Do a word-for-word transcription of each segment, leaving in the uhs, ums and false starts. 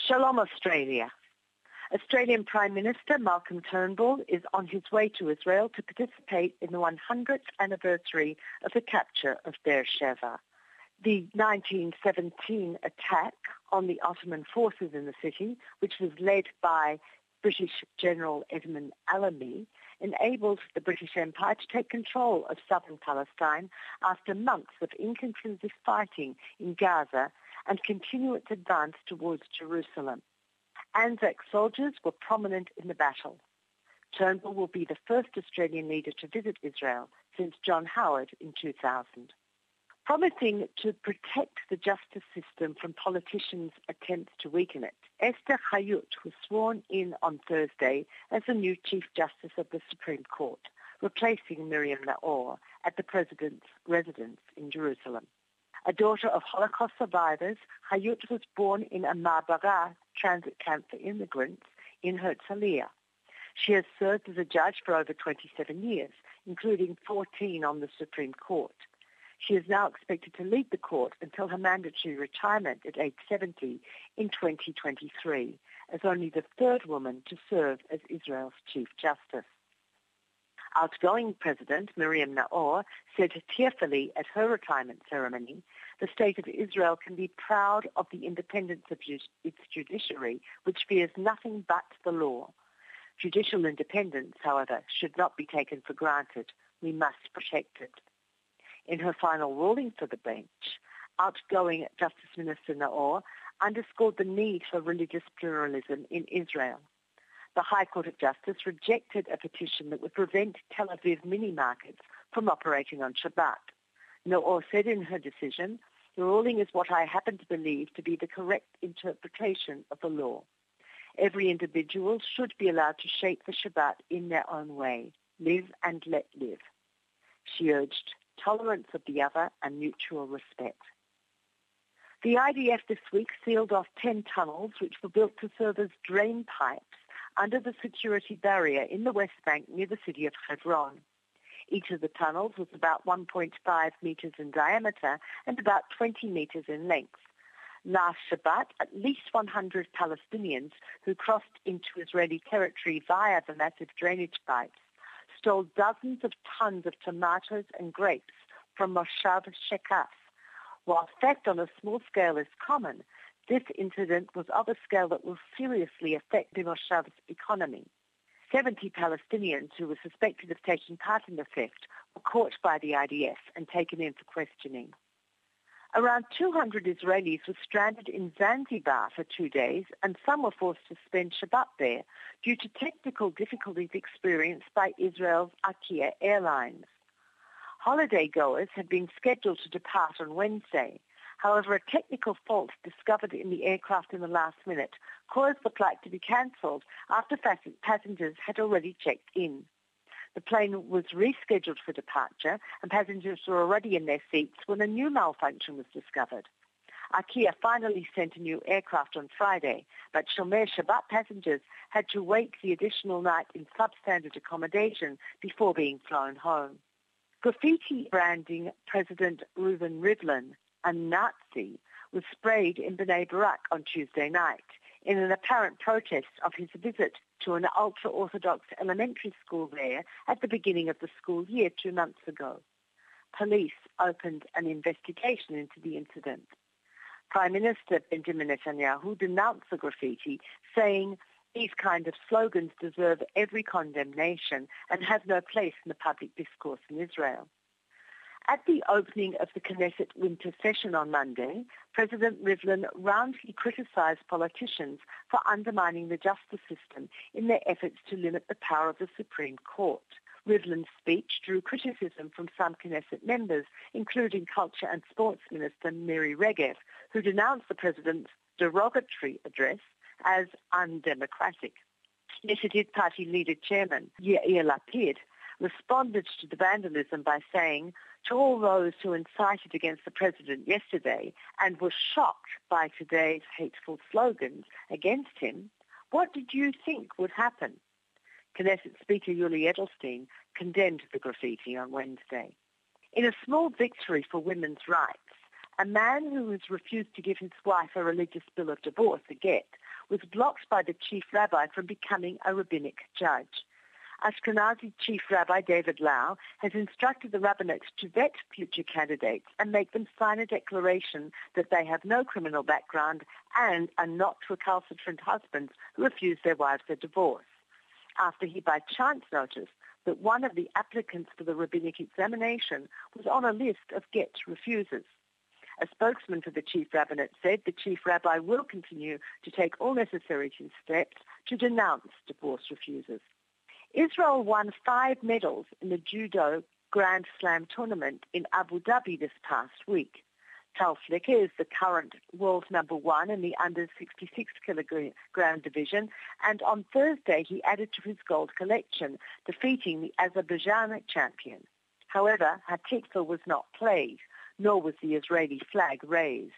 Shalom Australia. Australian Prime Minister Malcolm Turnbull is on his way to Israel to participate in the one hundredth anniversary of the capture of Beersheba. The nineteen seventeen attack on the Ottoman forces in the city, which was led by British General Edmund Allenby, enabled the British Empire to take control of southern Palestine after months of inconclusive fighting in Gaza and continue its advance towards Jerusalem. Anzac soldiers were prominent in the battle. Turnbull will be the first Australian leader to visit Israel since John Howard in two thousand. Promising to protect the justice system from politicians' attempts to weaken it, Esther Hayut was sworn in on Thursday as the new Chief Justice of the Supreme Court, replacing Miriam Naor at the President's residence in Jerusalem. A daughter of Holocaust survivors, Hayut was born in a Ma'abara transit camp for immigrants in Herzliya. She has served as a judge for over twenty-seven years, including fourteen on the Supreme Court. She is now expected to lead the court until her mandatory retirement at age seventy in twenty twenty-three, as only the third woman to serve as Israel's Chief Justice. Outgoing President Miriam Naor said tearfully at her retirement ceremony, the state of Israel can be proud of the independence of its judiciary, which fears nothing but the law. Judicial independence, however, should not be taken for granted. We must protect it. In her final ruling for the bench, outgoing Justice Minister Naor underscored the need for religious pluralism in Israel. The High Court of Justice rejected a petition that would prevent Tel Aviv mini-markets from operating on Shabbat. Naor said in her decision, "The ruling is what I happen to believe to be the correct interpretation of the law. Every individual should be allowed to shape the Shabbat in their own way. Live and let live." She urged tolerance of the other and mutual respect. The I D F this week sealed off ten tunnels which were built to serve as drain pipes under the security barrier in the West Bank near the city of Hebron. Each of the tunnels was about one point five metres in diameter and about twenty metres in length. Last Shabbat, at least one hundred Palestinians who crossed into Israeli territory via the massive drainage pipes stole dozens of tons of tomatoes and grapes from Moshav Shekaf. While theft on a small scale is common, this incident was of a scale that will seriously affect the Moshav's economy. seventy Palestinians who were suspected of taking part in the theft were caught by the I D F and taken in for questioning. Around two hundred Israelis were stranded in Zanzibar for two days, and some were forced to spend Shabbat there due to technical difficulties experienced by Israel's Akia Airlines. Holiday goers had been scheduled to depart on Wednesday. However, a technical fault discovered in the aircraft in the last minute caused the flight to be cancelled after passengers had already checked in. The plane was rescheduled for departure and passengers were already in their seats when a new malfunction was discovered. Akia finally sent a new aircraft on Friday, but Shomer Shabbat passengers had to wait the additional night in substandard accommodation before being flown home. Graffiti branding President Reuven Rivlin, a Nazi, was sprayed in Bnei Barak on Tuesday night in an apparent protest of his visit to an ultra-Orthodox elementary school there at the beginning of the school year two months ago. Police opened an investigation into the incident. Prime Minister Benjamin Netanyahu denounced the graffiti, saying these kind of slogans deserve every condemnation and have no place in the public discourse in Israel. At the opening of the Knesset winter session on Monday, President Rivlin roundly criticised politicians for undermining the justice system in their efforts to limit the power of the Supreme Court. Rivlin's speech drew criticism from some Knesset members, including Culture and Sports Minister Miri Regev, who denounced the president's derogatory address as undemocratic. Knesset Party leader chairman Yair Lapid responded to the vandalism by saying, "To all those who incited against the president yesterday and were shocked by today's hateful slogans against him, what did you think would happen?" Knesset Speaker Yuli Edelstein condemned the graffiti on Wednesday. In a small victory for women's rights, a man who has refused to give his wife a religious bill of divorce, a get, was blocked by the chief rabbi from becoming a rabbinic judge. Ashkenazi Chief Rabbi David Lau has instructed the rabbinate to vet future candidates and make them sign a declaration that they have no criminal background and are not recalcitrant husbands who refuse their wives a divorce, after he by chance noticed that one of the applicants for the rabbinic examination was on a list of get refusers. A spokesman for the chief rabbinate said the chief rabbi will continue to take all necessary steps to denounce divorce refusers. Israel won five medals in the judo Grand Slam tournament in Abu Dhabi this past week. Tal Flicker is the current world number one in the under sixty-six kilogram division, and on Thursday he added to his gold collection, defeating the Azerbaijan champion. However, Hatikva was not played, nor was the Israeli flag raised.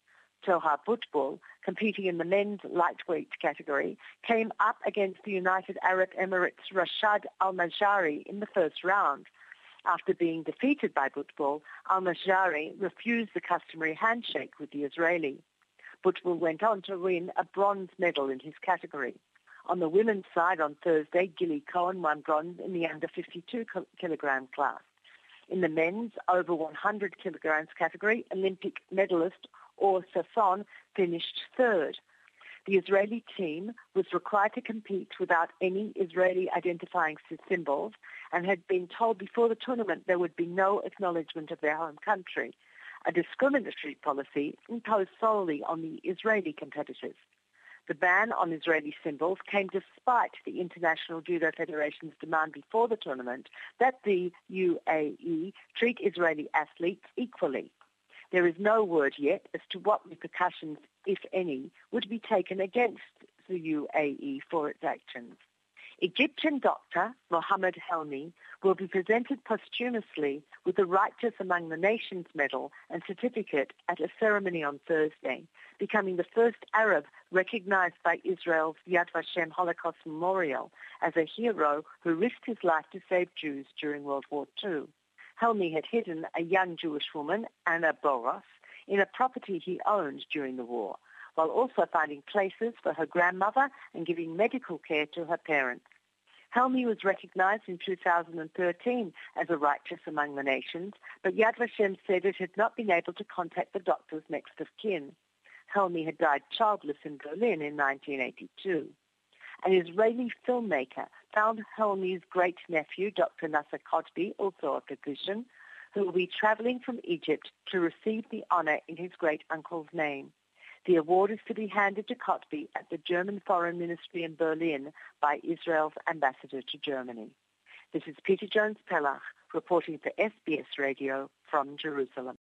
Toha Butbul, competing in the men's lightweight category, came up against the United Arab Emirates' Rashad Al-Majari in the first round. After being defeated by Butbul, Al-Majari refused the customary handshake with the Israeli. Butbul went on to win a bronze medal in his category. On the women's side on Thursday, Gilly Cohen won bronze in the under fifty-two kilogram class. In the men's over one hundred kilograms category, Olympic medalist Or Sasson finished third. The Israeli team was required to compete without any Israeli identifying symbols and had been told before the tournament there would be no acknowledgement of their home country, a discriminatory policy imposed solely on the Israeli competitors. The ban on Israeli symbols came despite the International Judo Federation's demand before the tournament that the U A E treat Israeli athletes equally. There is no word yet as to what repercussions, if any, would be taken against the U A E for its actions. Egyptian doctor Mohammed Helmy will be presented posthumously with the Righteous Among the Nations medal and certificate at a ceremony on Thursday, becoming the first Arab recognized by Israel's Yad Vashem Holocaust Memorial as a hero who risked his life to save Jews during World War Two. Helmy had hidden a young Jewish woman, Anna Boros, in a property he owned during the war, while also finding places for her grandmother and giving medical care to her parents. Helmy was recognized in two thousand thirteen as a Righteous Among the Nations, but Yad Vashem said it had not been able to contact the doctor's next of kin. Helmy had died childless in Berlin in nineteen eighty-two. An Israeli filmmaker found Helmy's great-nephew, Doctor Nasser Kotbi, also a physician, who will be traveling from Egypt to receive the honor in his great-uncle's name. The award is to be handed to Kotbi at the German Foreign Ministry in Berlin by Israel's ambassador to Germany. This is Peter Jones-Pellach reporting for S B S Radio from Jerusalem.